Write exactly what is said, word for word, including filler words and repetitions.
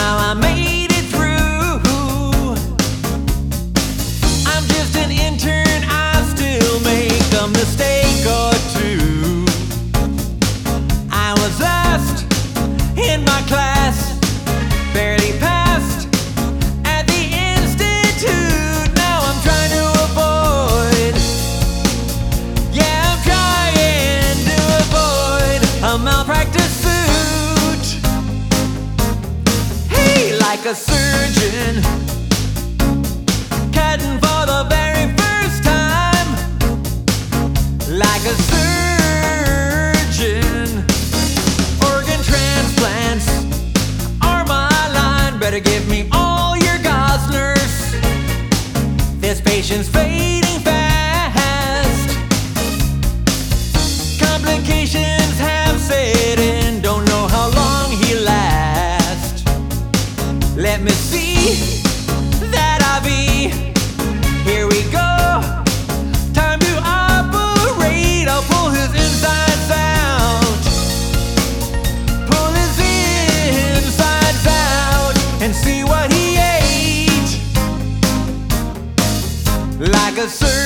Somehow I made it through. I'm just an intern, I still make a mistake or two. I was last in my class, barely passed at the institute. Now I'm trying to avoid, yeah, I'm trying to avoid a malpractice suit. Hey, like a surgeon, cutting for the very first time. Like a surgeon, organ transplants are my line. Better give me all your gauze, nurse. This patient's fading fast. Complications have set in, don't know how long he'll last. Let me see that I V. Here we go. Time to operate. I'll pull his insides out. Pull his insides out and see what he ate. Like a surgeon.